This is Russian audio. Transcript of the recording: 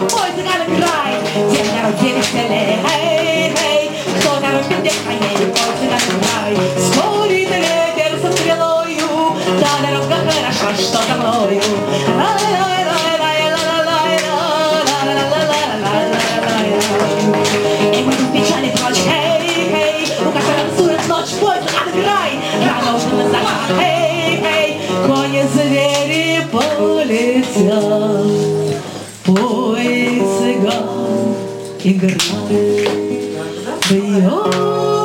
пой, цыган, играй. День народили веселее, эй, эй. Кто нарубит, где поедет, пой, цыган, играй. Спорит ветер со стрелою, да, дорога хороша, что за мною. И мы в печали прочь, эй, эй. У костра танцует ночь, пой, цыган, играй. Рано уже на закат, эй, эй. Кони, звери полетят. Пой, цыган, играй.